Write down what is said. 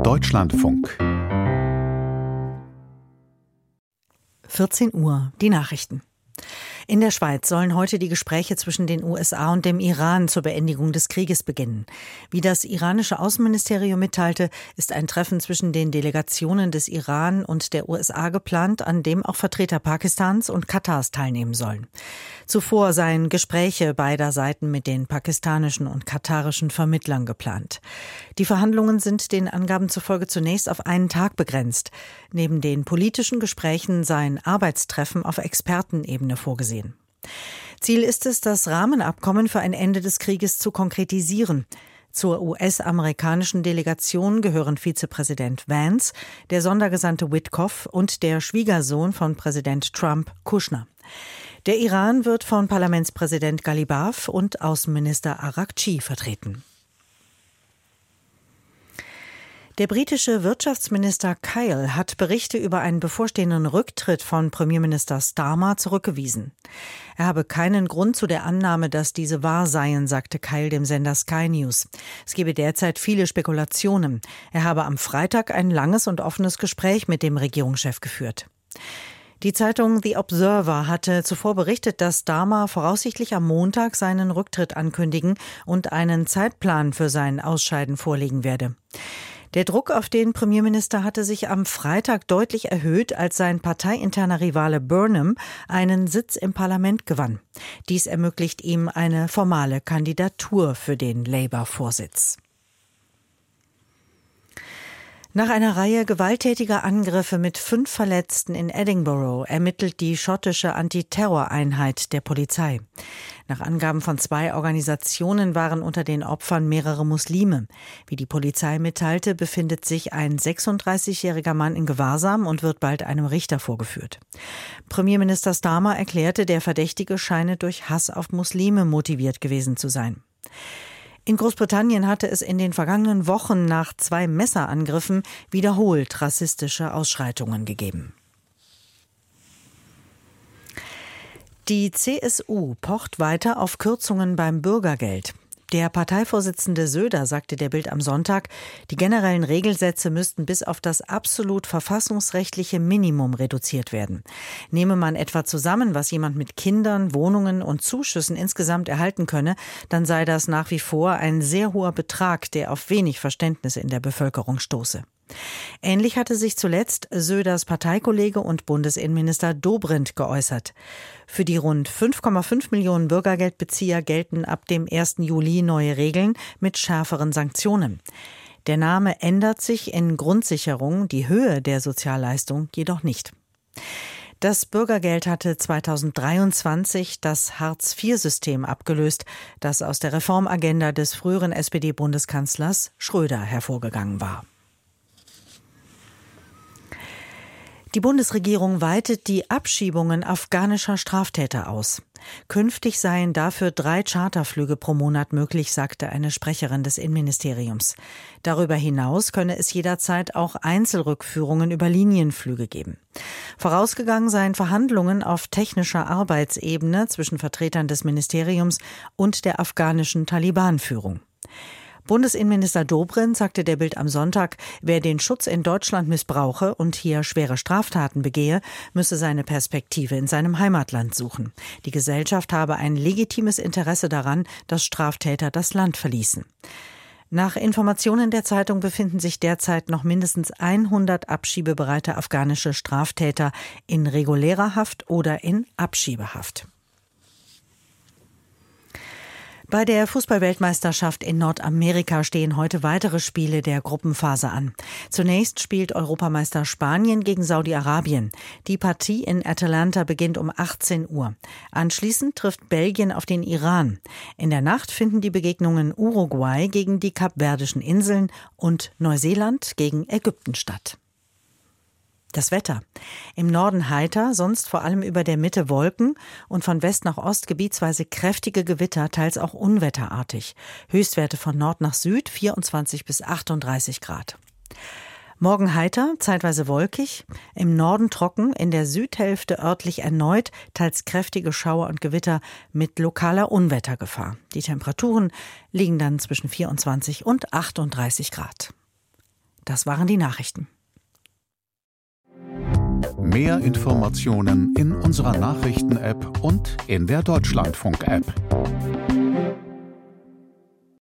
Deutschlandfunk. 14 Uhr, die Nachrichten. In der Schweiz sollen heute die Gespräche zwischen den USA und dem Iran zur Beendigung des Krieges beginnen. Wie das iranische Außenministerium mitteilte, ist ein Treffen zwischen den Delegationen des Iran und der USA geplant, an dem auch Vertreter Pakistans und Katars teilnehmen sollen. Zuvor seien Gespräche beider Seiten mit den pakistanischen und katarischen Vermittlern geplant. Die Verhandlungen sind den Angaben zufolge zunächst auf einen Tag begrenzt. Neben den politischen Gesprächen seien Arbeitstreffen auf Expertenebene vorgesehen. Ziel ist es, das Rahmenabkommen für ein Ende des Krieges zu konkretisieren. Zur US-amerikanischen Delegation gehören Vizepräsident Vance, der Sondergesandte Witkoff und der Schwiegersohn von Präsident Trump, Kushner. Der Iran wird von Parlamentspräsident Ghalibaf und Außenminister Araghchi vertreten. Der britische Wirtschaftsminister Kyle hat Berichte über einen bevorstehenden Rücktritt von Premierminister Starmer zurückgewiesen. Er habe keinen Grund zu der Annahme, dass diese wahr seien, sagte Kyle dem Sender Sky News. Es gebe derzeit viele Spekulationen. Er habe am Freitag ein langes und offenes Gespräch mit dem Regierungschef geführt. Die Zeitung The Observer hatte zuvor berichtet, dass Starmer voraussichtlich am Montag seinen Rücktritt ankündigen und einen Zeitplan für sein Ausscheiden vorlegen werde. Der Druck auf den Premierminister hatte sich am Freitag deutlich erhöht, als sein parteiinterner Rivale Burnham einen Sitz im Parlament gewann. Dies ermöglicht ihm eine formale Kandidatur für den Labour-Vorsitz. Nach einer Reihe gewalttätiger Angriffe mit 5 Verletzten in Edinburgh ermittelt die schottische Antiterroreinheit der Polizei. Nach Angaben von 2 Organisationen waren unter den Opfern mehrere Muslime. Wie die Polizei mitteilte, befindet sich ein 36-jähriger Mann in Gewahrsam und wird bald einem Richter vorgeführt. Premierminister Starmer erklärte, der Verdächtige scheine durch Hass auf Muslime motiviert gewesen zu sein. In Großbritannien hatte es in den vergangenen Wochen nach 2 Messerangriffen wiederholt rassistische Ausschreitungen gegeben. Die CSU pocht weiter auf Kürzungen beim Bürgergeld. Der Parteivorsitzende Söder sagte der Bild am Sonntag, die generellen Regelsätze müssten bis auf das absolut verfassungsrechtliche Minimum reduziert werden. Nehme man etwa zusammen, was jemand mit Kindern, Wohnungen und Zuschüssen insgesamt erhalten könne, dann sei das nach wie vor ein sehr hoher Betrag, der auf wenig Verständnis in der Bevölkerung stoße. Ähnlich hatte sich zuletzt Söders Parteikollege und Bundesinnenminister Dobrindt geäußert. Für die rund 5,5 Millionen Bürgergeldbezieher gelten ab dem 1. Juli neue Regeln mit schärferen Sanktionen. Der Name ändert sich in Grundsicherung, die Höhe der Sozialleistung jedoch nicht. Das Bürgergeld hatte 2023 das Hartz-IV-System abgelöst, das aus der Reformagenda des früheren SPD-Bundeskanzlers Schröder hervorgegangen war. Die Bundesregierung weitet die Abschiebungen afghanischer Straftäter aus. Künftig seien dafür 3 Charterflüge pro Monat möglich, sagte eine Sprecherin des Innenministeriums. Darüber hinaus könne es jederzeit auch Einzelrückführungen über Linienflüge geben. Vorausgegangen seien Verhandlungen auf technischer Arbeitsebene zwischen Vertretern des Ministeriums und der afghanischen Taliban-Führung. Bundesinnenminister Dobrindt sagte der Bild am Sonntag, wer den Schutz in Deutschland missbrauche und hier schwere Straftaten begehe, müsse seine Perspektive in seinem Heimatland suchen. Die Gesellschaft habe ein legitimes Interesse daran, dass Straftäter das Land verließen. Nach Informationen der Zeitung befinden sich derzeit noch mindestens 100 abschiebebereite afghanische Straftäter in regulärer Haft oder in Abschiebehaft. Bei der Fußball-Weltmeisterschaft in Nordamerika stehen heute weitere Spiele der Gruppenphase an. Zunächst spielt Europameister Spanien gegen Saudi-Arabien. Die Partie in Atlanta beginnt um 18 Uhr. Anschließend trifft Belgien auf den Iran. In der Nacht finden die Begegnungen Uruguay gegen die Kapverdischen Inseln und Neuseeland gegen Ägypten statt. Das Wetter. Im Norden heiter, sonst vor allem über der Mitte Wolken und von West nach Ost gebietsweise kräftige Gewitter, teils auch unwetterartig. Höchstwerte von Nord nach Süd 24 bis 38 Grad. Morgen heiter, zeitweise wolkig, im Norden trocken, in der Südhälfte örtlich erneut, teils kräftige Schauer und Gewitter mit lokaler Unwettergefahr. Die Temperaturen liegen dann zwischen 24 und 38 Grad. Das waren die Nachrichten. Mehr Informationen in unserer Nachrichten-App und in der Deutschlandfunk-App.